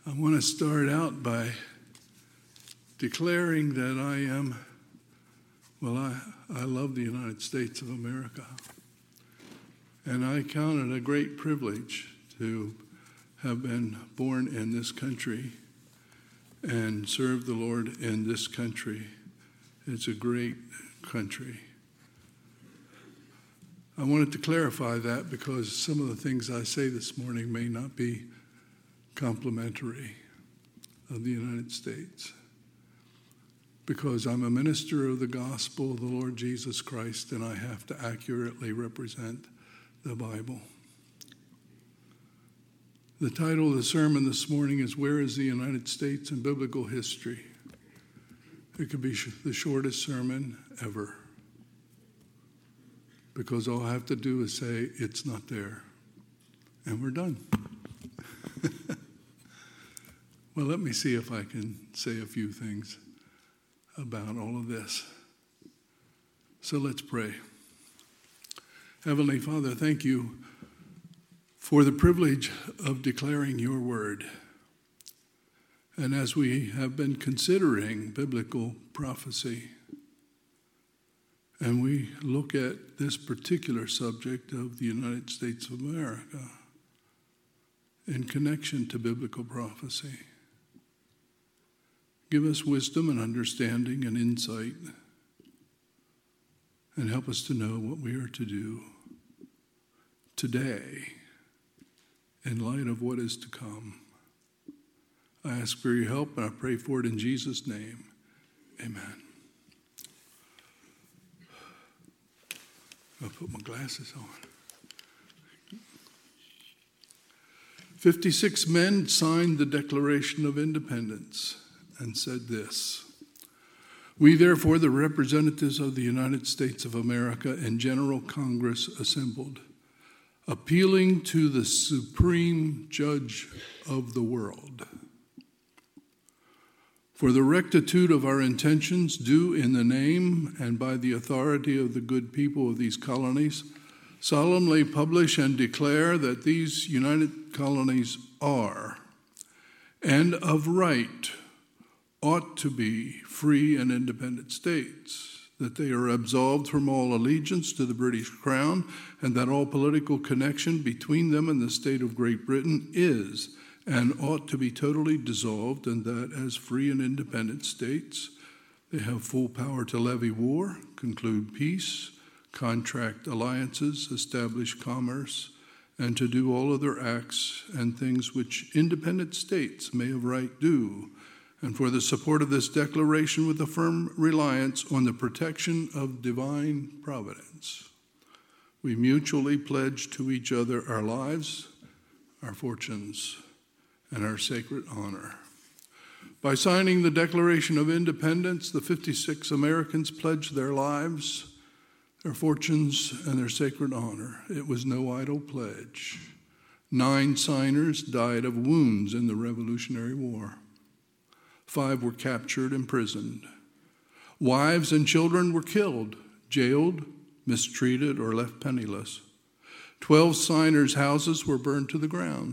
I want to start out by declaring that I love the United States of America. And I count it a great privilege to have been born in this country and serve the Lord in this country. It's a great country. I wanted to clarify that because some of the things I say this morning may not be complimentary of the United States, because I'm a minister of the gospel of the Lord Jesus Christ, and I have to accurately represent the Bible. The title of the sermon this morning is, Where is the United States in Biblical History? It could be the shortest sermon ever, because all I have to do is say, it's not there, and we're done. Well, let me see if I can say a few things about all of this. So let's pray. Heavenly Father, thank you for the privilege of declaring your word. And as we have been considering biblical prophecy, and we look at this particular subject of the United States of America in connection to biblical prophecy, give us wisdom and understanding and insight, and help us to know what we are to do today in light of what is to come. I ask for your help, and I pray for it in Jesus' name. Amen. I'll put my glasses on. 56 men signed the Declaration of Independence and said this: We therefore, the representatives of the United States of America and General Congress assembled, appealing to the Supreme Judge of the world, for the rectitude of our intentions, due in the name and by the authority of the good people of these colonies, solemnly publish and declare that these united colonies are, and of right, ought to be free and independent states, that they are absolved from all allegiance to the British Crown, and that all political connection between them and the state of Great Britain is and ought to be totally dissolved, and that as free and independent states, they have full power to levy war, conclude peace, contract alliances, establish commerce, and to do all other acts and things which independent states may of right do, and for the support of this declaration with a firm reliance on the protection of divine providence, we mutually pledge to each other our lives, our fortunes, and our sacred honor. By signing the Declaration of Independence, the 56 Americans pledged their lives, their fortunes, and their sacred honor. It was no idle pledge. 9 signers died of wounds in the Revolutionary War. 5 were captured, imprisoned. Wives and children were killed, jailed, mistreated, or left penniless. 12 signers' houses were burned to the ground.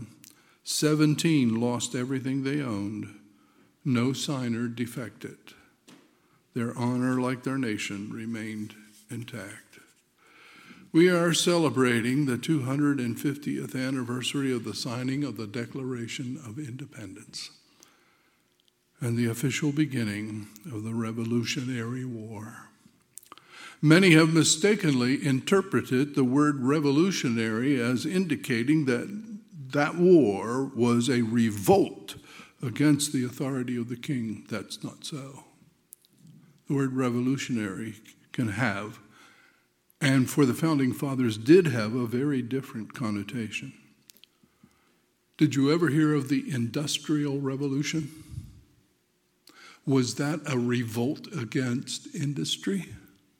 17 lost everything they owned. No signer defected. Their honor, like their nation, remained intact. We are celebrating the 250th anniversary of the signing of the Declaration of Independence and the official beginning of the Revolutionary War. Many have mistakenly interpreted the word revolutionary as indicating that war was a revolt against the authority of the king. That's not so. The word revolutionary can have, and for the founding fathers did have, a very different connotation. Did you ever hear of the Industrial Revolution? Was that a revolt against industry?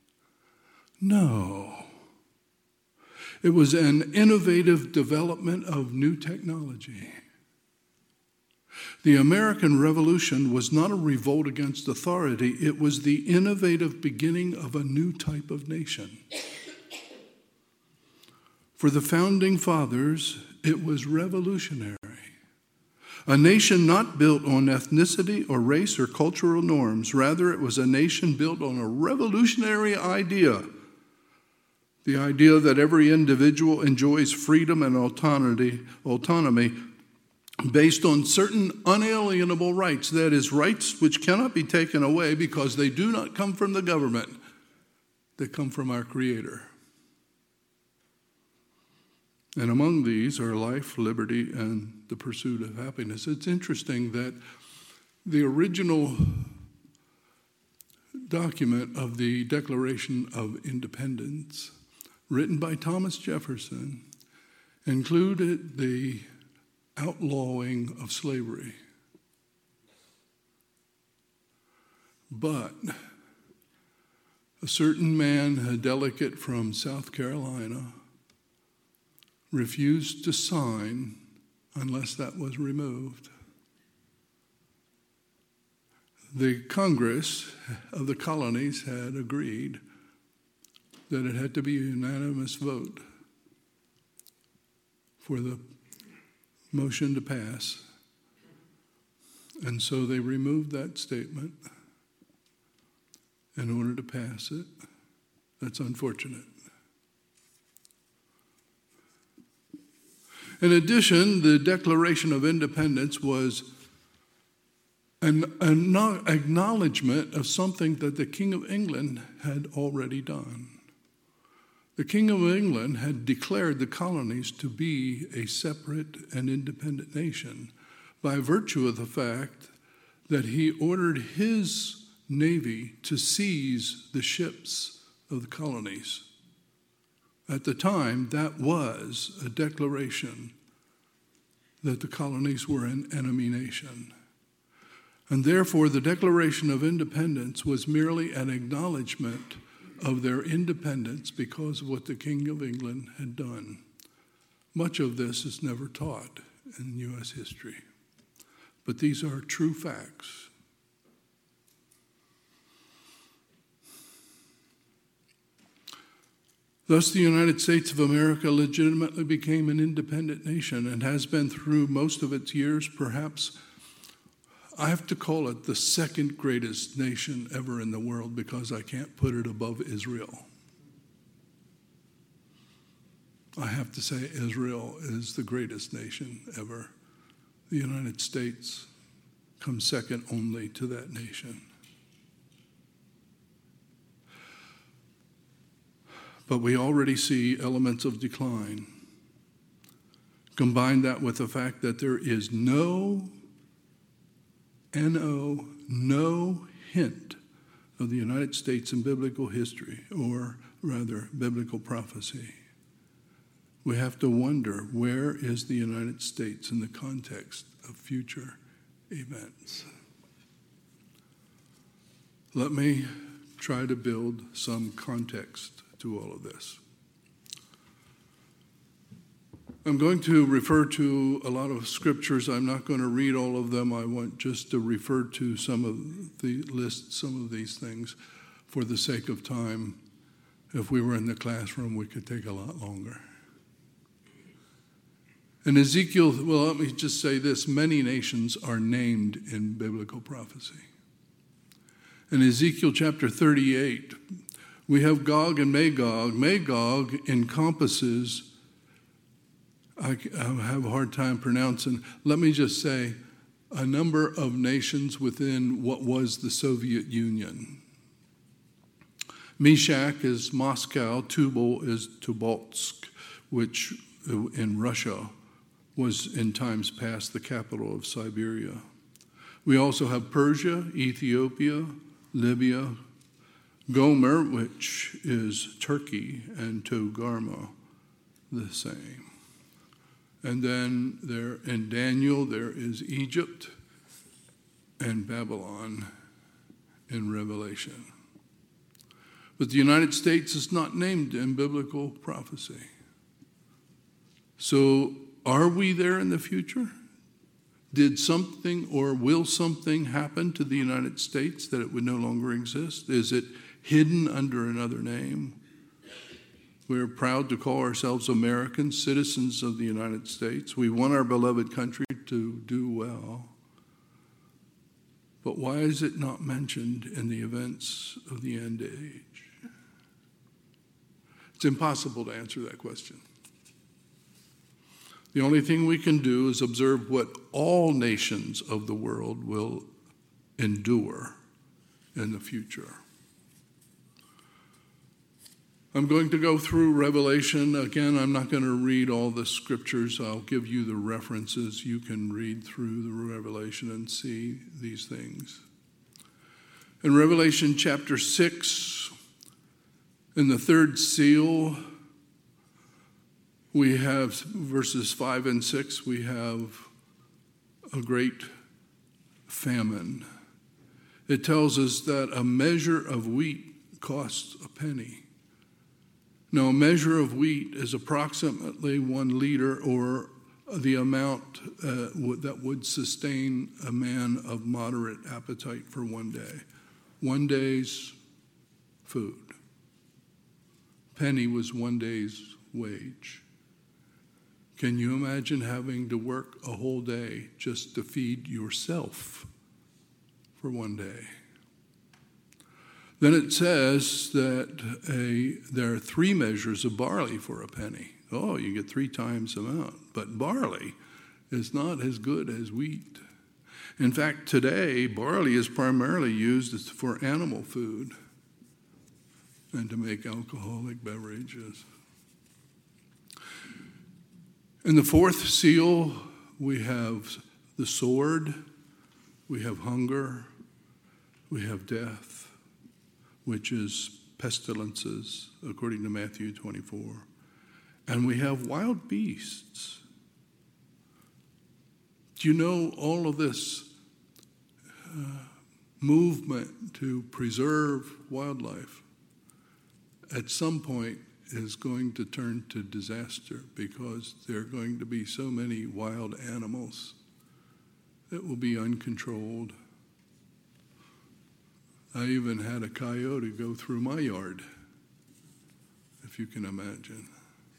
No. It was an innovative development of new technology. The American Revolution was not a revolt against authority. It was the innovative beginning of a new type of nation. For the founding fathers, it was revolutionary. A nation not built on ethnicity or race or cultural norms. Rather, it was a nation built on a revolutionary idea. The idea that every individual enjoys freedom and autonomy based on certain unalienable rights. That is, rights which cannot be taken away because they do not come from the government. They come from our Creator. And among these are life, liberty, and the pursuit of happiness. It's interesting that the original document of the Declaration of Independence, written by Thomas Jefferson, included the outlawing of slavery. But a certain man, a delegate from South Carolina, refused to sign unless that was removed. The Congress of the colonies had agreed that it had to be a unanimous vote for the motion to pass. And so they removed that statement in order to pass it. That's unfortunate. In addition, the Declaration of Independence was an acknowledgement of something that the King of England had already done. The King of England had declared the colonies to be a separate and independent nation by virtue of the fact that he ordered his navy to seize the ships of the colonies. At the time, that was a declaration that the colonies were an enemy nation. And therefore, the Declaration of Independence was merely an acknowledgement of their independence because of what the King of England had done. Much of this is never taught in U.S. history, but these are true facts. Thus, the United States of America legitimately became an independent nation and has been through most of its years, perhaps, I have to call it the second greatest nation ever in the world because I can't put it above Israel. I have to say Israel is the greatest nation ever. The United States comes second only to that nation. But we already see elements of decline. Combine that with the fact that there is no hint of the United States in biblical history, or rather, biblical prophecy. We have to wonder, where is the United States in the context of future events? Let me try to build some context to all of this. I'm going to refer to a lot of scriptures. I'm not going to read all of them. I want just to refer to some of these things for the sake of time. If we were in the classroom, we could take a lot longer. In Ezekiel, well, let me just say this. Many nations are named in biblical prophecy. In Ezekiel chapter 38, we have Gog and Magog. Magog encompasses, I have a hard time pronouncing, let me just say, a number of nations within what was the Soviet Union. Meshach is Moscow, Tubal is Tobolsk, which in Russia was in times past the capital of Siberia. We also have Persia, Ethiopia, Libya, Gomer, which is Turkey, and Togarmah, the same. And then there in Daniel, there is Egypt and Babylon in Revelation. But the United States is not named in biblical prophecy. So are we there in the future? Did something or will something happen to the United States that it would no longer exist? Is it hidden under another name? We're proud to call ourselves Americans, citizens of the United States. We want our beloved country to do well. But why is it not mentioned in the events of the end age? It's impossible to answer that question. The only thing we can do is observe what all nations of the world will endure in the future. I'm going to go through Revelation. Again, I'm not going to read all the scriptures. I'll give you the references. You can read through the Revelation and see these things. In Revelation chapter 6, in the third seal, we have verses 5 and 6, we have a great famine. It tells us that a measure of wheat costs a penny. Now, a measure of wheat is approximately 1 liter, or the amount that would sustain a man of moderate appetite for one day. 1 day's food. Penny was 1 day's wage. Can you imagine having to work a whole day just to feed yourself for 1 day? Then it says that there are 3 measures of barley for a penny. Oh, you get 3 times the amount. But barley is not as good as wheat. In fact, today, barley is primarily used for animal food and to make alcoholic beverages. In the 4th seal, we have the sword, we have hunger, we have death, which is pestilences, according to Matthew 24. And we have wild beasts. Do you know all of this movement to preserve wildlife at some point is going to turn to disaster, because there are going to be so many wild animals that will be uncontrolled. I even had a coyote go through my yard, if you can imagine.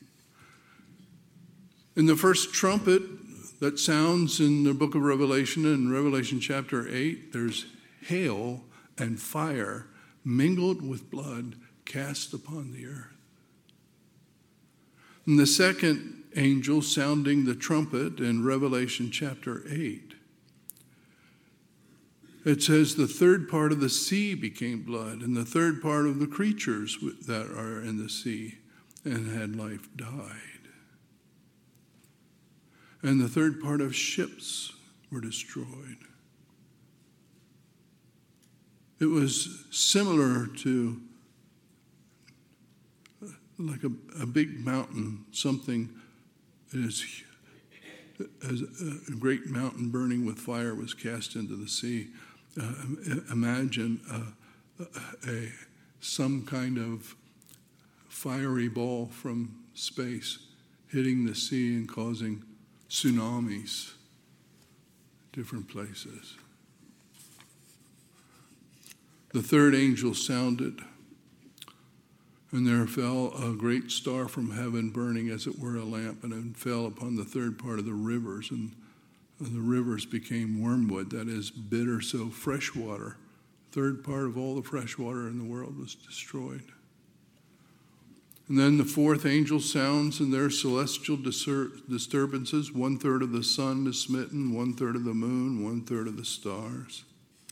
In the first trumpet that sounds in the book of Revelation, in Revelation chapter 8, there's hail and fire mingled with blood cast upon the earth. And the second angel sounding the trumpet in Revelation chapter 8, it says the third part of the sea became blood, and the third part of the creatures that are in the sea and had life died. And the third part of ships were destroyed. It was similar to like a big mountain, something as a great mountain burning with fire was cast into the sea. Imagine some kind of fiery ball from space hitting the sea and causing tsunamis, different places. The third angel sounded, and there fell a great star from heaven, burning as it were a lamp, and it fell upon the third part of the rivers, and the rivers became wormwood, that is, bitter, so fresh water. Third part of all the fresh water in the world was destroyed. And then the fourth angel sounds, and there are celestial disturbances. 1/3 of the sun is smitten, 1/3 of the moon, 1/3 of the stars.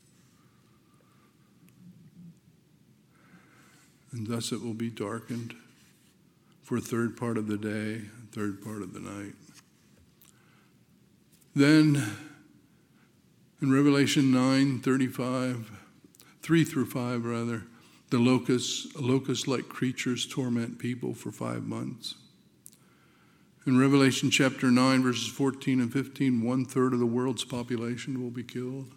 And thus it will be darkened for a third part of the day, a third part of the night. Then in Revelation 9:35, 3 through 5 rather, the locust-like creatures torment people for 5 months. In Revelation chapter 9, verses 14 and 15, 1/3 of the world's population will be killed.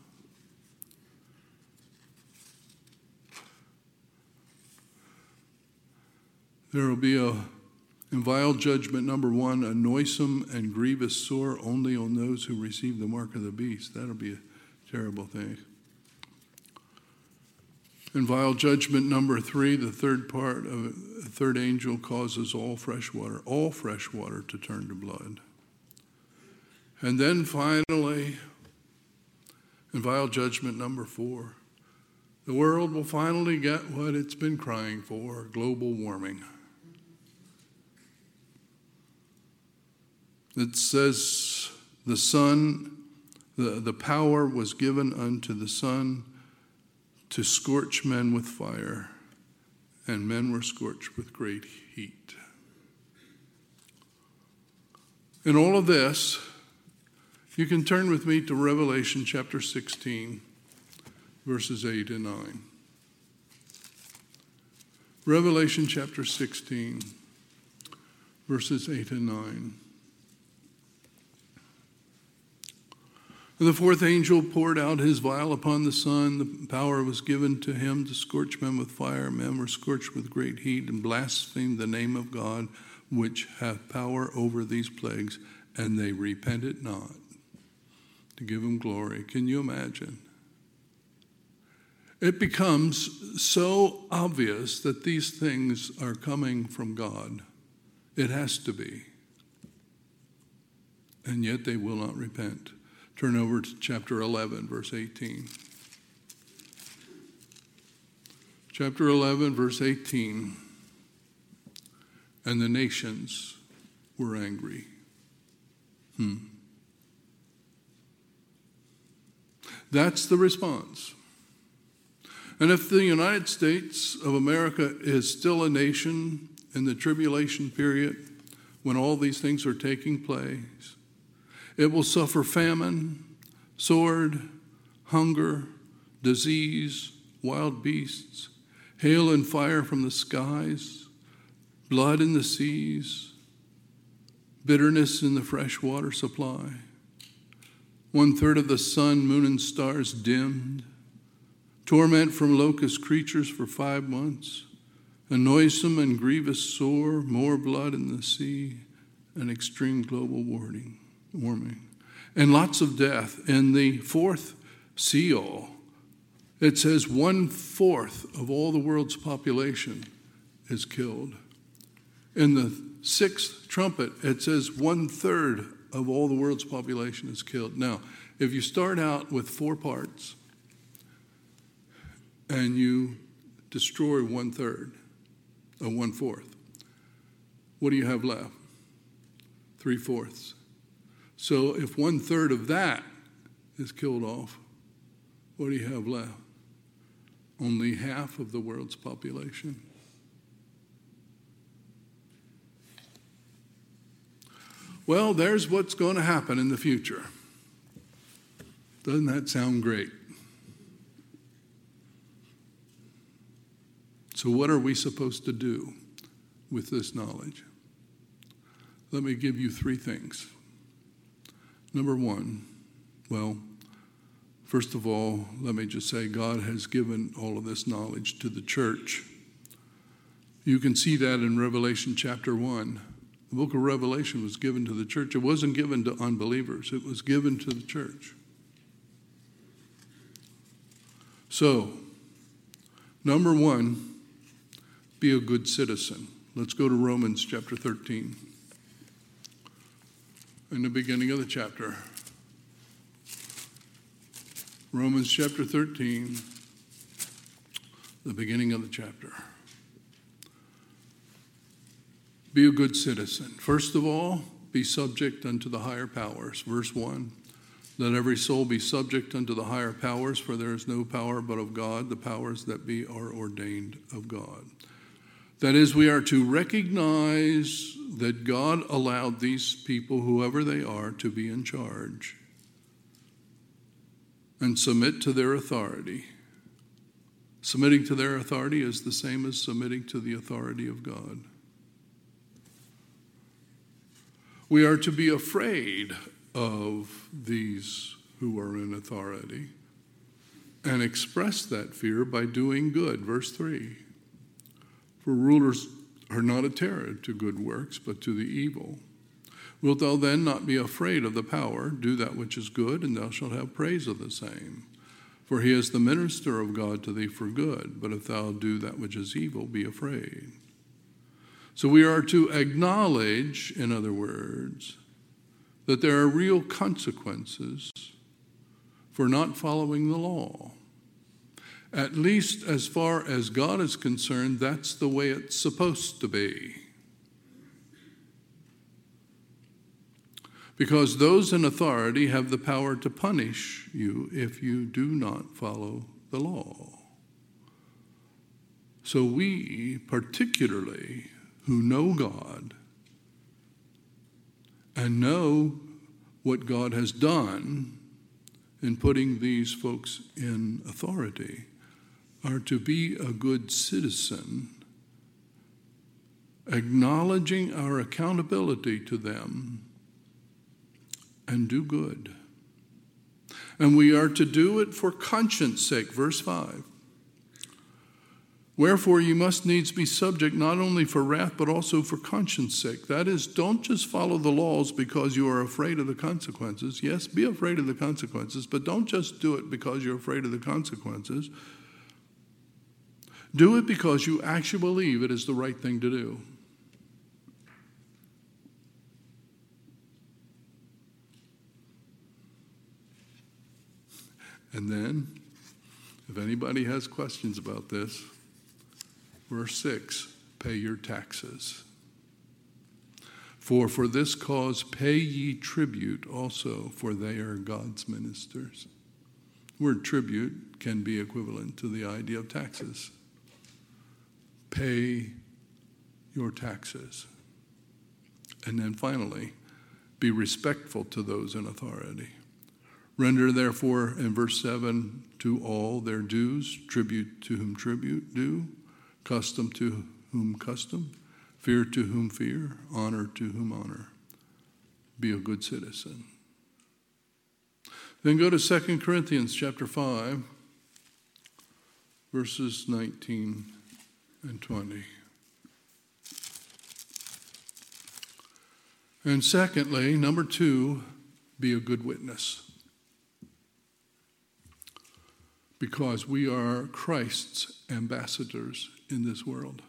There will be in vile judgment, number 1, a noisome and grievous sore only on those who receive the mark of the beast. That'll be a terrible thing. In vile judgment, number 3, the third angel causes all fresh water to turn to blood. And then finally, in vile judgment number 4, the world will finally get what it's been crying for, global warming. It says the sun, the power was given unto the sun to scorch men with fire, and men were scorched with great heat. In all of this, you can turn with me to Revelation chapter 16, verses 8 and 9. Revelation chapter 16, verses 8 and 9. And the fourth angel poured out his vial upon the sun. The power was given to him to scorch men with fire. Men were scorched with great heat and blasphemed the name of God, which hath power over these plagues, and they repented not to give him glory. Can you imagine? It becomes so obvious that these things are coming from God. It has to be. And yet they will not repent. Turn over to chapter 11, verse 18. Chapter 11, verse 18. And the nations were angry. That's the response. And if the United States of America is still a nation in the tribulation period, when all these things are taking place, it will suffer famine, sword, hunger, disease, wild beasts, hail and fire from the skies, blood in the seas, bitterness in the fresh water supply. 1/3 of the sun, moon, and stars dimmed, torment from locust creatures for 5 months, a noisome and grievous sore, more blood in the sea, and extreme global warming, and lots of death. In the fourth seal, it says 1/4 of all the world's population is killed. In the sixth trumpet, it says 1/3 of all the world's population is killed. Now, if you start out with 4 parts and you destroy 1/3 or 1/4, what do you have left? 3/4. So if 1/3 of that is killed off, what do you have left? Only half of the world's population. Well, there's what's going to happen in the future. Doesn't that sound great? So what are we supposed to do with this knowledge? Let me give you 3 things. Number 1, well, first of all, let me just say God has given all of this knowledge to the church. You can see that in Revelation chapter 1. The book of Revelation was given to the church. It wasn't given to unbelievers. It was given to the church. So, number 1, be a good citizen. Let's go to Romans chapter 13. In the beginning of the chapter. Romans chapter 13, the beginning of the chapter. Be a good citizen. First of all, be subject unto the higher powers. Verse 1, let every soul be subject unto the higher powers, for there is no power but of God. The powers that be are ordained of God. That is, we are to recognize that God allowed these people, whoever they are, to be in charge and submit to their authority. Submitting to their authority is the same as submitting to the authority of God. We are to be afraid of these who are in authority and express that fear by doing good. Verse 3, for rulers are not a terror to good works, but to the evil. Wilt thou then not be afraid of the power? Do that which is good, and thou shalt have praise of the same. For he is the minister of God to thee for good. But if thou do that which is evil, be afraid. So we are to acknowledge, in other words, that there are real consequences for not following the law. At least as far as God is concerned, that's the way it's supposed to be. Because those in authority have the power to punish you if you do not follow the law. So we, particularly, who know God and know what God has done in putting these folks in authority, are to be a good citizen, acknowledging our accountability to them, and do good. And we are to do it for conscience sake. Verse 5. Wherefore you must needs be subject not only for wrath, but also for conscience sake. That is, don't just follow the laws because you are afraid of the consequences. Yes, be afraid of the consequences, but don't just do it because you're afraid of the consequences. Do it because you actually believe it is the right thing to do. And then, if anybody has questions about this, verse 6, pay your taxes. For this cause pay ye tribute also, for they are God's ministers. The word tribute can be equivalent to the idea of taxes. Pay your taxes. And then finally, be respectful to those in authority. Render therefore, in verse 7, to all their dues, tribute to whom tribute due, custom to whom custom, fear to whom fear, honor to whom honor. Be a good citizen. Then go to 2 Corinthians chapter 5, verses 19 and 20. And secondly, number 2, be a good witness. Because we are Christ's ambassadors in this world.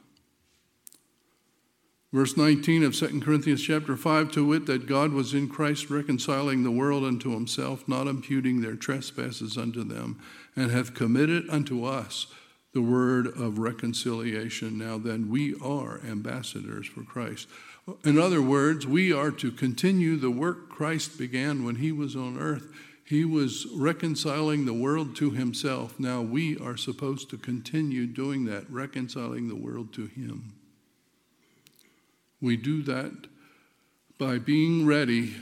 Verse 19 of 2 Corinthians chapter 5, to wit, that God was in Christ reconciling the world unto himself, not imputing their trespasses unto them, and hath committed unto us the word of reconciliation. Now then, we are ambassadors for Christ. In other words, we are to continue the work Christ began when he was on earth. He was reconciling the world to himself. Now we are supposed to continue doing that, reconciling the world to him. We do that by being ready.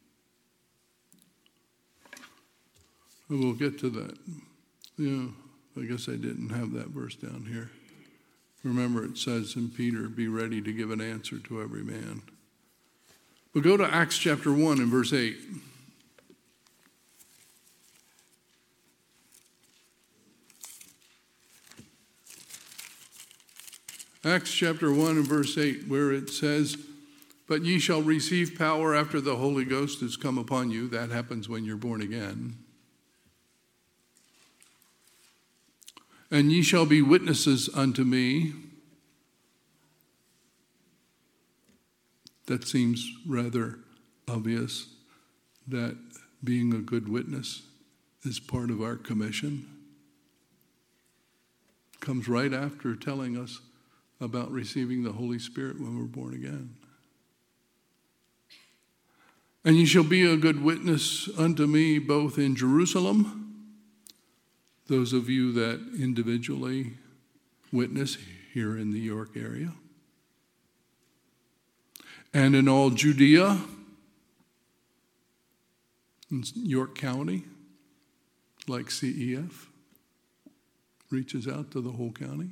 We'll get to that. I guess I didn't have that verse down here. Remember, it says in Peter, be ready to give an answer to every man. But go to Acts chapter 1 and verse 8. Acts chapter 1 and verse 8, where it says, but ye shall receive power after the Holy Ghost is come upon you. That happens when you're born again. And ye shall be witnesses unto me. That seems rather obvious that being a good witness is part of our commission. Comes right after telling us about receiving the Holy Spirit when we're born again. And ye shall be a good witness unto me both in Jerusalem, those of you that individually witness here in the York area, and in all Judea, in York County, like CEF, reaches out to the whole county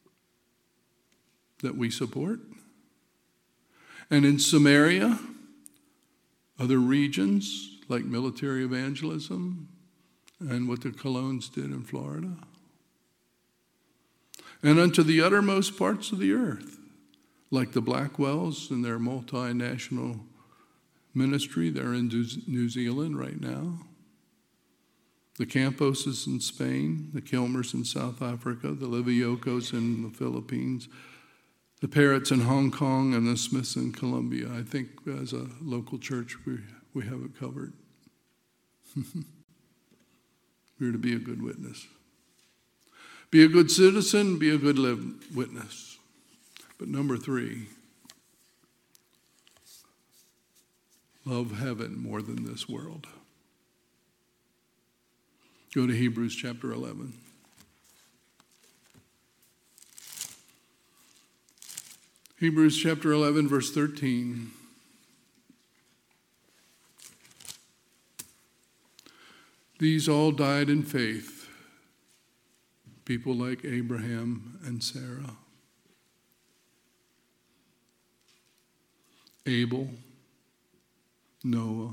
that we support. And in Samaria, other regions like military evangelism and what the Colognes did in Florida. And unto the uttermost parts of the earth, like the Blackwells and their multinational ministry. They're in New Zealand right now. The Camposes in Spain, the Kilmers in South Africa, the Liviocos in the Philippines, the Parrots in Hong Kong, and the Smiths in Colombia. I think as a local church, we have it covered. We're to be a good witness. Be a good citizen, be a good witness. But number 3, love heaven more than this world. Go to Hebrews chapter 11. Hebrews chapter 11, verse 13. These all died in faith, people like Abraham and Sarah, Abel, Noah,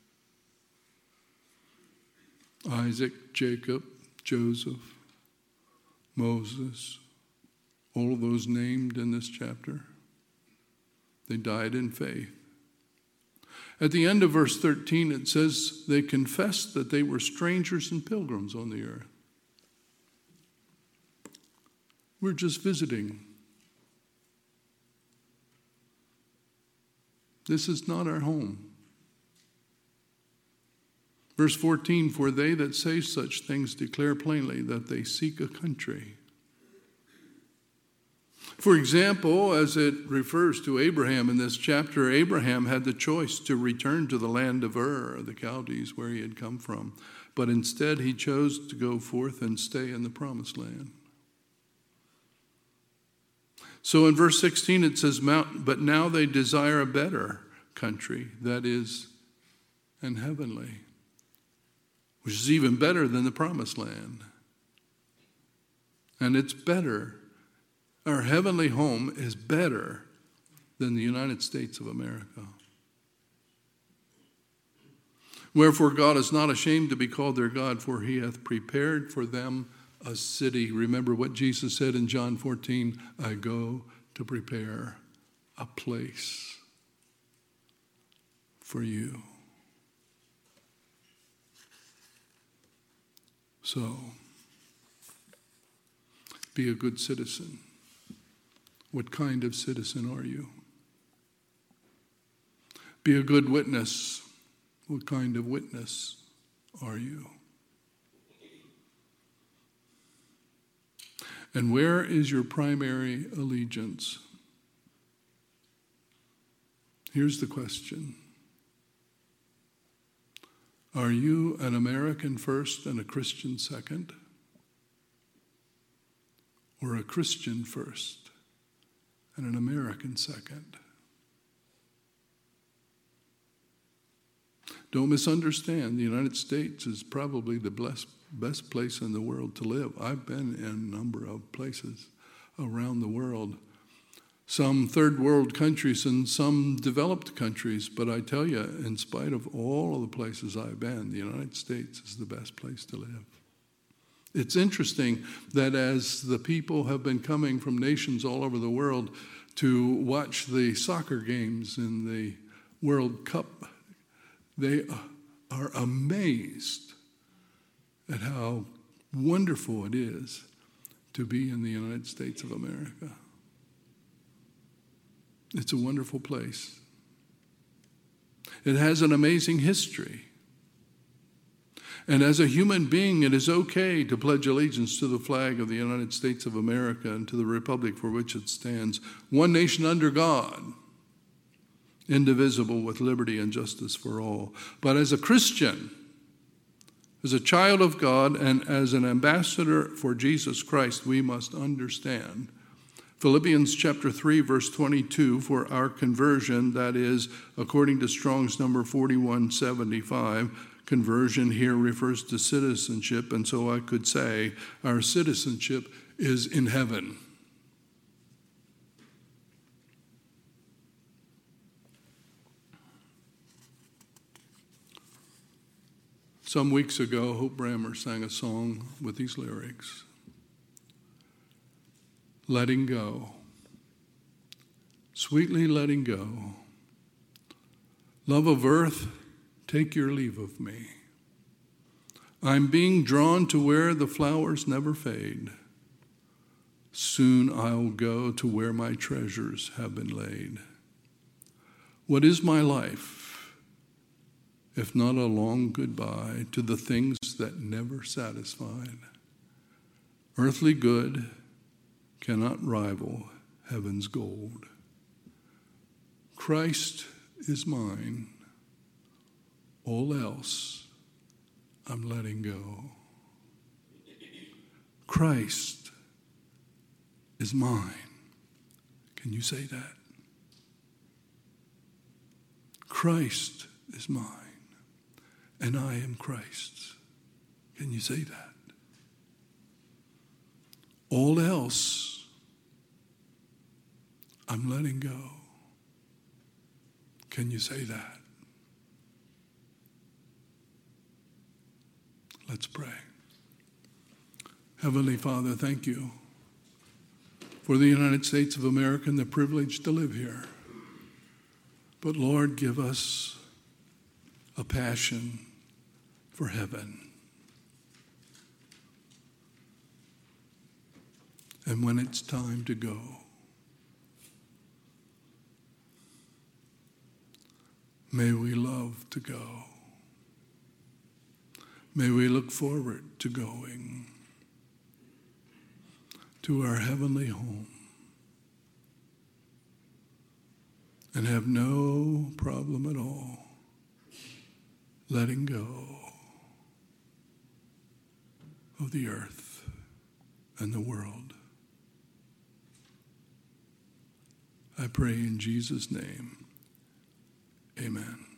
Isaac, Jacob, Joseph, Moses, all of those named in this chapter. They died in faith. At the end of verse 13, it says they confessed that they were strangers and pilgrims on the earth. We're just visiting. This is not our home. Verse 14, for they that say such things declare plainly that they seek a country. For example, as it refers to Abraham in this chapter, Abraham had the choice to return to the land of Ur, the Chaldees, where he had come from. But instead, he chose to go forth and stay in the promised land. So in verse 16, it says, but now they desire a better country, that is, and heavenly, which is even better than the promised land. And it's better. Our heavenly home is better than the United States of America. Wherefore God is not ashamed to be called their God, for he hath prepared for them a city. Remember what Jesus said in John 14, I go to prepare a place for you. So, be a good citizen. What kind of citizen are you? Be a good witness. What kind of witness are you? And where is your primary allegiance? Here's the question. Are you an American first and a Christian second? Or a Christian first and an American second? Don't misunderstand. The United States is probably the best place in the world to live. I've been in a number of places around the world, some third world countries and some developed countries. But I tell you, in spite of all of the places I've been, the United States is the best place to live. It's interesting that as the people have been coming from nations all over the world to watch the soccer games in the World Cup, they are amazed at how wonderful it is to be in the United States of America. It's a wonderful place. It has an amazing history. And as a human being, it is okay to pledge allegiance to the flag of the United States of America and to the republic for which it stands, one nation under God, indivisible, with liberty and justice for all. But as a Christian, as a child of God, and as an ambassador for Jesus Christ, we must understand Philippians chapter 3, verse 22, for our conversion, that is, according to Strong's number 4175, conversion here refers to citizenship, and so I could say our citizenship is in heaven. Some weeks ago, Hope Brammer sang a song with these lyrics. Letting go, sweetly letting go. Love of earth, take your leave of me. I'm being drawn to where the flowers never fade. Soon I'll go to where my treasures have been laid. What is my life? if not a long goodbye, to the things that never satisfied. Earthly good cannot rival heaven's gold. Christ is mine. All else I'm letting go. Christ is mine. Can you say that? Christ is mine, and I am Christ's. Can you say that? All else I'm letting go. Can you say that? Let's pray. Heavenly Father, thank you for the United States of America and the privilege to live here. But Lord, give us a passion for heaven. And when it's time to go, may we love to go. May we look forward to going to our heavenly home and have no problem at all letting go of the earth and the world. I pray in Jesus' name, amen.